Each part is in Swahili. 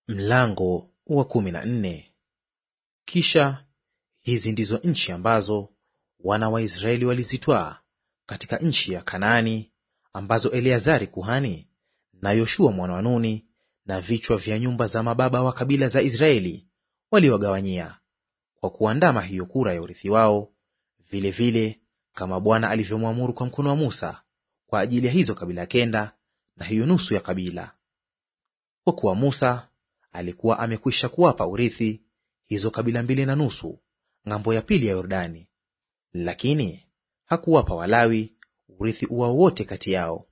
Mlango wa 14. Kisha hizi ndizo nchi ambazo wana wa Israeli walizitwaa katika nchi ya Kanaani, ambazo Eleazari kuhani na Yoshua mwana wa Nuni na vichwa vya nyumba za mababa wa kabila za Israeli waliwagawanyia, kwa kuandama hiyo kura ya urithi wao, vilevile kama Bwana alivyomwamuru kwa mkono wa Musa, kwa ajili ya hizo kabila kenda na hiyo nusu ya kabila. Kwa kuwa Musa alikuwa amekwisha kuwapa urithi hizo kabila mbili na nusu ng'ambo ya pili ya Yordani, lakini hakuwapa Walawi urithi uwao wote kati yao.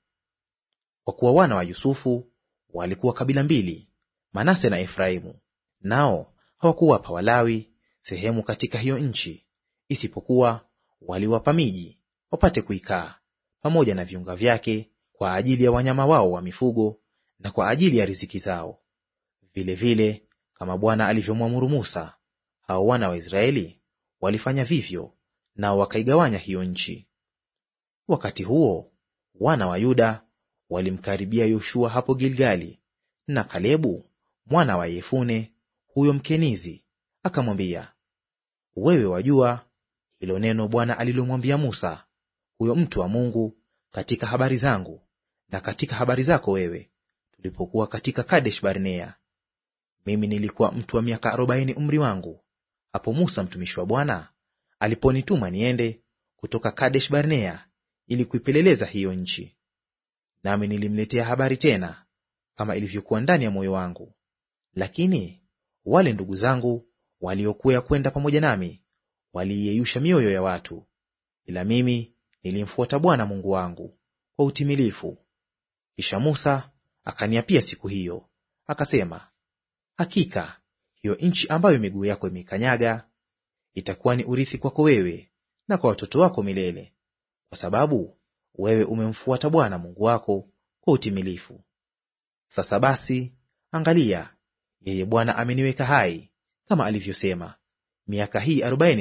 Kwa kuwa wana wa Yusufu walikuwa kabila mbili, Manase na Efraimu, nao hawakuwapa Walawi sehemu katika hiyo nchi, isipokuwa waliwapa miji wapate kuikaa, pamoja na viunga vyake, kwa ajili ya wanyama wao wa mifugo na kwa ajili ya riziki zao. Vilevile kama Bwana alivyomwamuru Musa, hao wana wa Israeli walifanya vivyo, nao wakaigawanya hiyo nchi. Wakati huo wana wa Yuda walimkaribia Yoshua hapo Gilgali, na Kalebu mwana wa Yefune huyo Mkenizi akamwambia, wewe wajua hilo neno Bwana alilomwambia Musa huyo mtu wa Mungu katika habari zangu na katika habari zako wewe, tulipokuwa katika Kadesh Barnea. Mimi nilikuwa mtu wa miaka 40 umri wangu, hapo Musa mtumishi wa Bwana aliponituma niende kutoka Kadesh Barnea ili kuipeleleza hiyo nchi. Nami nilimletea habari tena kama ilivyokuwa ndani ya moyo wangu. Lakini wale ndugu zangu waliokuwa kwenda pamoja nami waliiyeyusha mioyo ya watu, ila mimi nilimfuata Bwana Mungu wangu kwa utimilifu. Kisha Musa akaniapia siku hiyo, akasema, hakika hiyo nchi ambayo miguu yako imeikanyaga itakuwa ni urithi kwako wewe na kwa watoto wako milele, kwa sababu wewe umemfuata Bwana Mungu wako kwa utimilifu. Sasa basi, angalia, yeye Bwana ameniweka hai kama alivyosema, miaka hii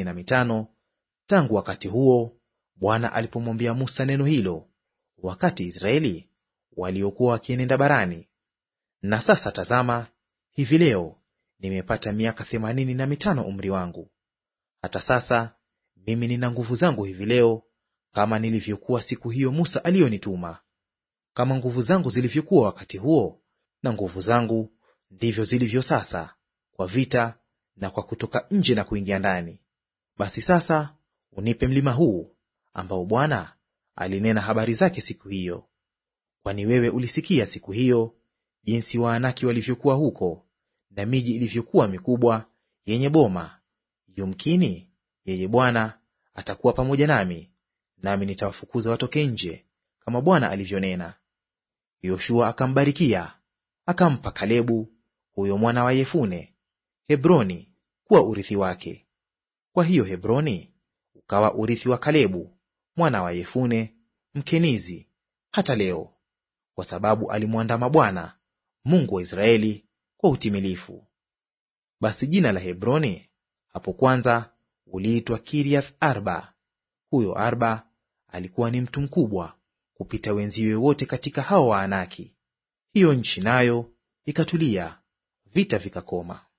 45 tangu wakati huo Bwana alipomwambia Musa neno hilo, wakati Israeli waliokuwa wakienenda barani. Na sasa tazama, hivi leo nimepata miaka 85 umri wangu. Hata sasa mimi nina nguvu zangu hivi leo, kama nilivyokuwa siku hiyo Musa aliyonituma. Kama nguvu zangu zilivyokuwa wakati huo, na nguvu zangu ndivyo zilivyo sasa, kwa vita na kwa kutoka nje na kuingia ndani. Basi sasa unipe mlima huu ambao Bwana alinena habari zake siku hiyo. Kwani wewe ulisikia siku hiyo jinsi Waanaki walivyokuwa huko, na miji ilivyokuwa mikubwa yenye boma. Yumkini yeye Bwana atakuwa pamoja nami, nami nitawafukuza watoke nje, kama Bwana alivyonena. Yoshua akambarikia, akampa Kalebu huyo mwana wa Yefune Hebroni kuwa urithi wake. Kwa hiyo Hebroni ukawa urithi wa Kalebu mwana wa Yefune Mkenizi hata leo, kwa sababu alimwandama Bwana Mungu wa Israeli kwa utimilifu. Basi jina la Hebroni hapo kwanza uliitwa Kiriath Arba. Huyo Arba alikuwa ni mtu mkubwa kupita wenziwe wote katika hao Waanaki. Hiyo nchi nayo ikatulia, vita vikakoma.